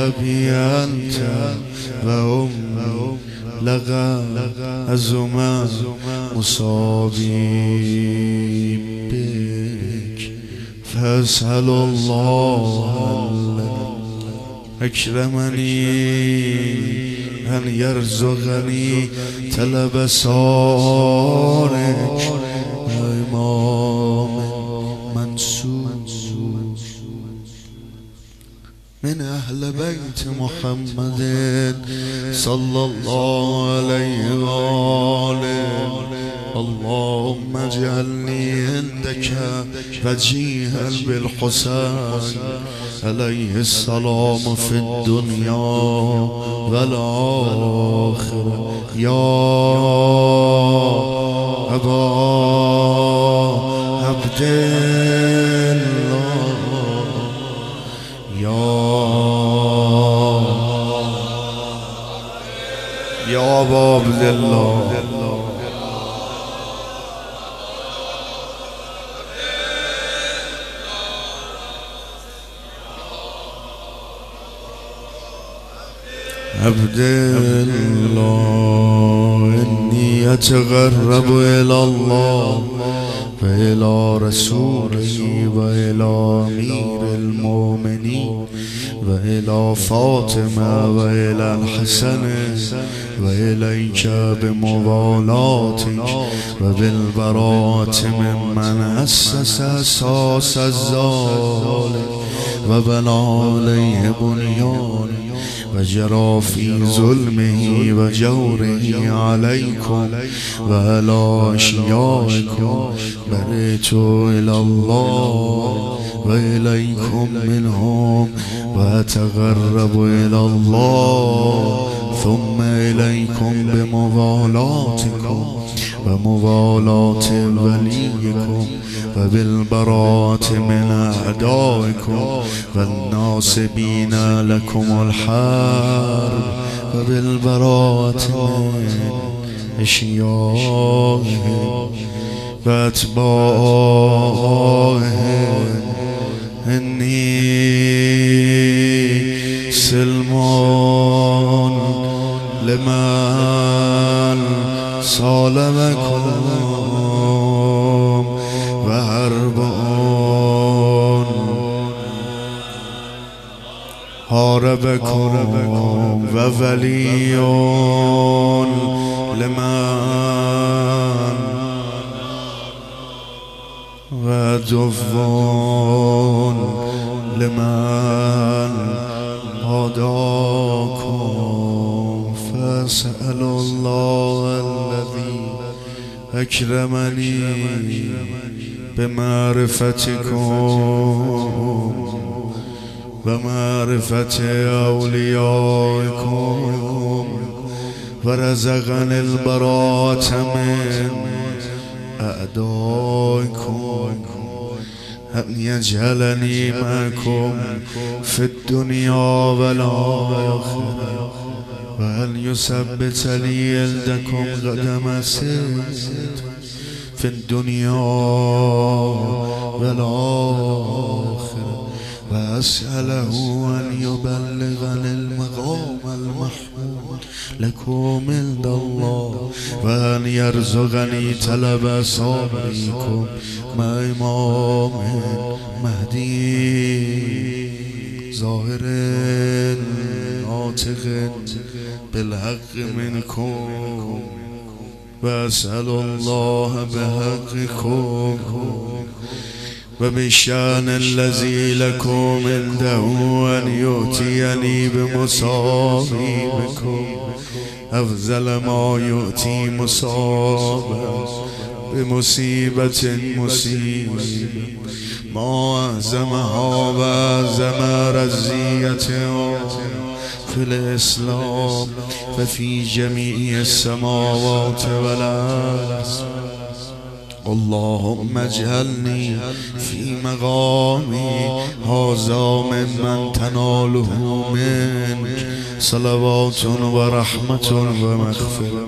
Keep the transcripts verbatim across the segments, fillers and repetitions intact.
أبي أنت وأمي لقد أزم مصابي بك فأسأل الله أكرمني أن يرزقني طلب صارك يا إمام منصور من أهل بيت محمد صلى الله عليه وآله. اللهم اجعلني عندك وجيها بالحسين عليه السلام في الدنيا والآخرة يا أبا عبد الله يا يا أبا عبد الله عبد الله إني أتقرب إلى الله وإلى رسوله وإلى أمير المؤمنين وإلى فاطمة وإلى الحسن وإليك بموالاتك وبالبراءة ممن أسس أساس الظالم وبنى عليه بنيانه وجرى في ظلمه وجوره عليكم وعلى أشيائكم. برئت إلى الله وإليكم منهم وأتقرب إلى الله ثم إليكم بموالاتكم وموالاة وليكم وبالبراءة من أعدائكم والناصبين لكم الحرب وبالبراءة من أشيائهم وأتباعهم. إني سلمان لمن صالمكم وحرب حاربكم وولي لمن وعدو لمن عاداكم. فأسأل الله الذي أكرمني بمعرفتكم ومعرفة أوليائكم ورزقني البراءة من أعدائكم أن يجعلني معكم في الدنيا والآخرة وأن يثبت لي عندكم قدم صدق في الدنيا والآخرة وأسأله أن يبلغني المقام المحمود لكم عند الله وأن يرزقني طلب صبركم مع إمام مهدي ظاهر ناطق بالحق منكم. وأسأل الله بحقكم وبشأن الذي لكم عنده أن يؤتيني بمصابكم أفضل ما يؤتي مصابا بمصيبة مصيبة ما أعظمها وأعظم رزيتها في الإسلام ففي جميع السماوات والأرض. اللهم اجعلني في مقامي هذا ممن تناله منك صلوات و رحمت و مغفرت.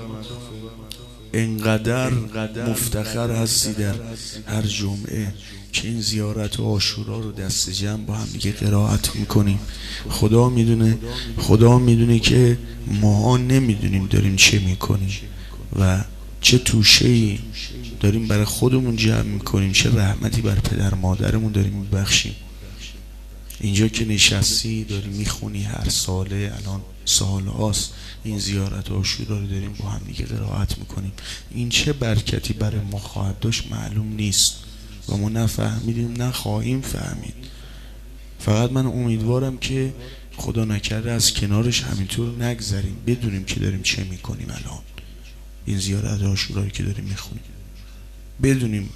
اینقدر مفتخر هستی در هر جمعه که این زیارت و عاشورا رو دست جمع با هم دیگه قرائت میکنیم. خدا میدونه خدا میدونه که ما نمیدونیم داریم چه میکنیم و چه توشه‌ای داریم برای خودمون جمع میکنیم، چه رحمتی بر پدر مادرمون داریم میبخشیم. اینجا که نشستی داری میخونی، هر ساله الان سال هاست این زیارت عاشورا رو داریم با هم دیگه قرائت میکنیم. این چه برکتی برای ما خواهد داشت معلوم نیست و ما نفهمیدیم نخواهیم فهمید. فقط من امیدوارم که خدا نکرده از کنارش همینطور نگذریم، بدونیم که داریم چه میکنیم. الان این زیارت عاشورا که داریم میخونیم بدونیم،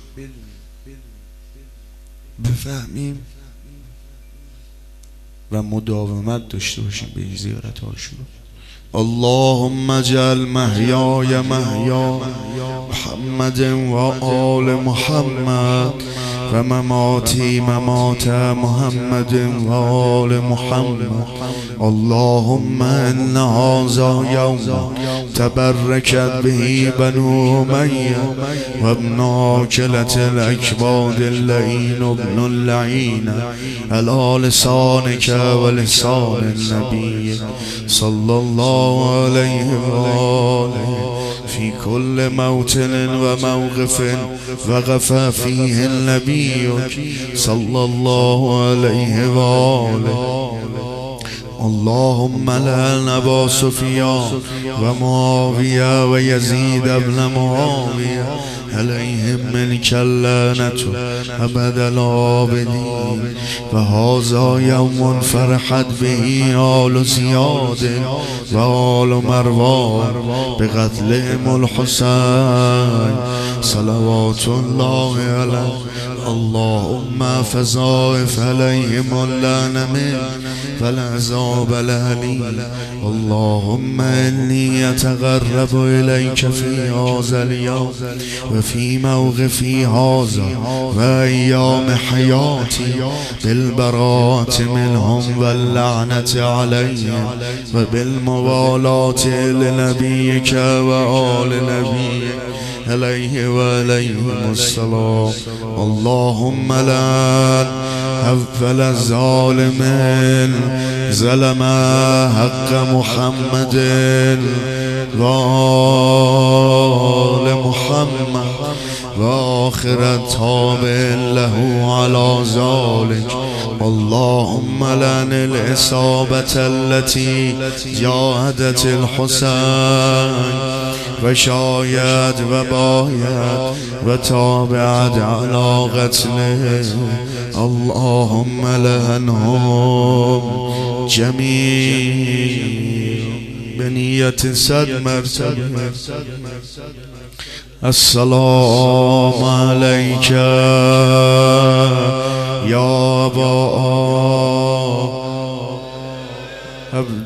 بفهمیم و مداومت داشته باشیم به این زیارت عاشورا. اللهم اجعل محیای محیا محمد و آل محمد و مماتی ممات محمد و آل محمد. اللهم ان هذا یوم تبرکت به بنو امیه و ابن آکلة الاکباد اللعین ابن اللعین علی لسانک و لسان النبی صلی الله علیه و آله في كل موطن و موقف وقف فيه النبي صلى الله عليه وآله. اللهم لعن ابا سفیان و معاویه و یزید ابن معاویه علیهم منک اللعنة ابد الآبدین و هذا یوم فرحت به آل زیاد و آل مروان بقتلهم الحسین صلوات الله علیه. اللهم فضائف علیهم اللعنة والعذاب الأليم. اللهم إني أتقرب إليك في هذا اليوم وفي موقفي هذا وأيام حياتي بالبراءة منهم واللعنة عليهم وبالموالاة لنبيك وآل نبيك عليه وعليهم السلام. اللهم لعن أول الظالمين ظلم حق محمد وآل محمد وآخر التابع له على ذلك. اللهم لعن الإصابة التي جاهدت الحسين وشايد وبايد وتابعت على قتله. اللهم لعنهم جميع بنية صد مرتبة. السلام عليك يا أبا عبد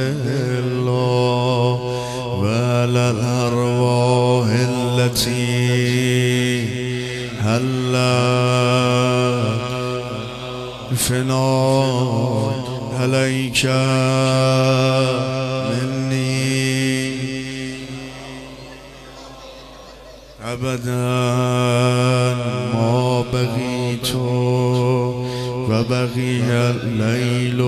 الله وعلى الأرواح التي هلت فناء عليك مني أبدا ما بغيت وبغي الليل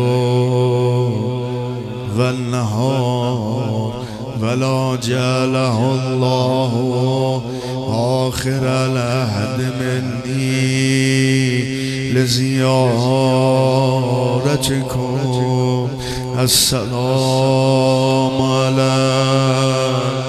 والنهار ولا جعله الله آخر العهد مني لزيارتكم. السلام عليكم.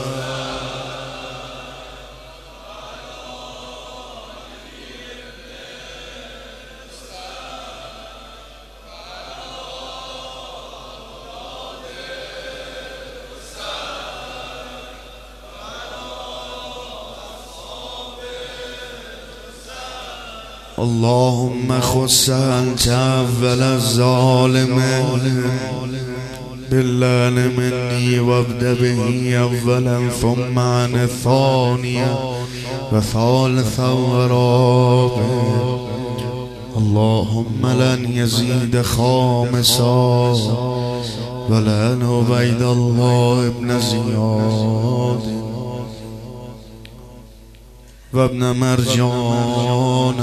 اللهم خص أنت أول الظالمين باللعن مني وابدأ به أولا ثم عن الثانية وثالثا ورابعا. اللهم لن يزيد خامسا ولن عبيد الله ابن زياد. وابن مرجان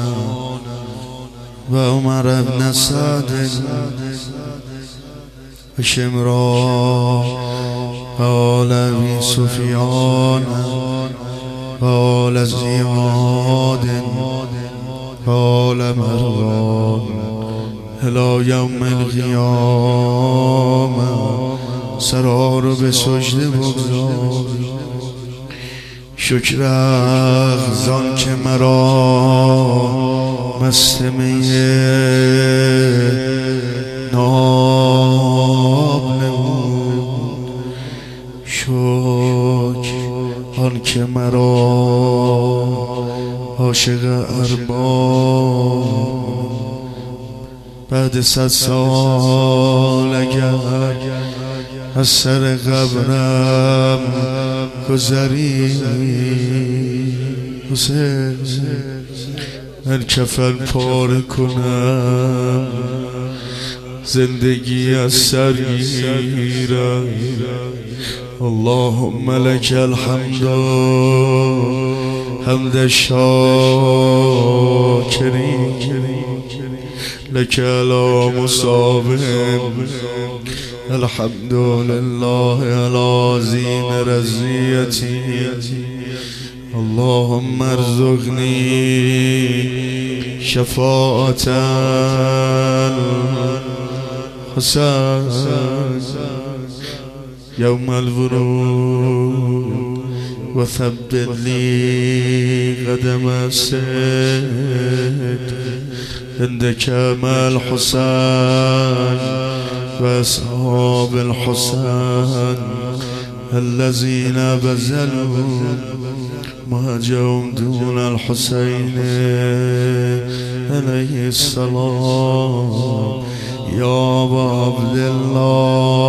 وعمر بن سعد وشمرا وآل أبي سفيان وآل زياد وآل مروان إلى يوم القيامة. سرا رو به سجده بگذار، شکر زان که مرا مست می ناب نمود. شکر آن که مرا عاشق ارباب. بعد صد سال اگر از سر قبرم گذری حسین، من کفن پاره کنم، زندگی از سر گیرم. اللهم لك الحمد حمد الشاکرین، لك على مصابهم، الحمد لله على عظيم رضيتي. اللهم ارزقني شفاعة الحسن يوم الورود، وثبت لي قدم الصدق عندك مع الحسن وأصحاب الحسن الذين بذلوا مهجهم دون الحسين عليه السلام. يا أبا عبد الله